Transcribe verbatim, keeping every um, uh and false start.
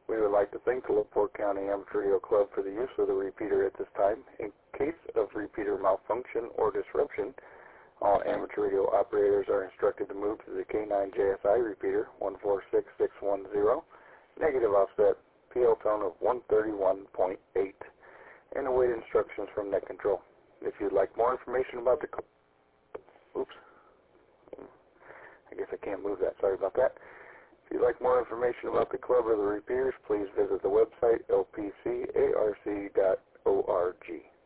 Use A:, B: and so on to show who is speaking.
A: We would like to thank the LaPorte County Amateur Radio Club for the use of the repeater at this time. In case of repeater malfunction or disruption, all amateur radio operators are instructed to move to the K nine J S I repeater one four six six one zero, negative offset, P L tone of one thirty-one point eight, and await instructions from net control. If you'd like more information about the club, oops, I guess I can't move that, sorry about that. If you'd like more information about the club or the repeaters, please visit the website L P C A R C dot org.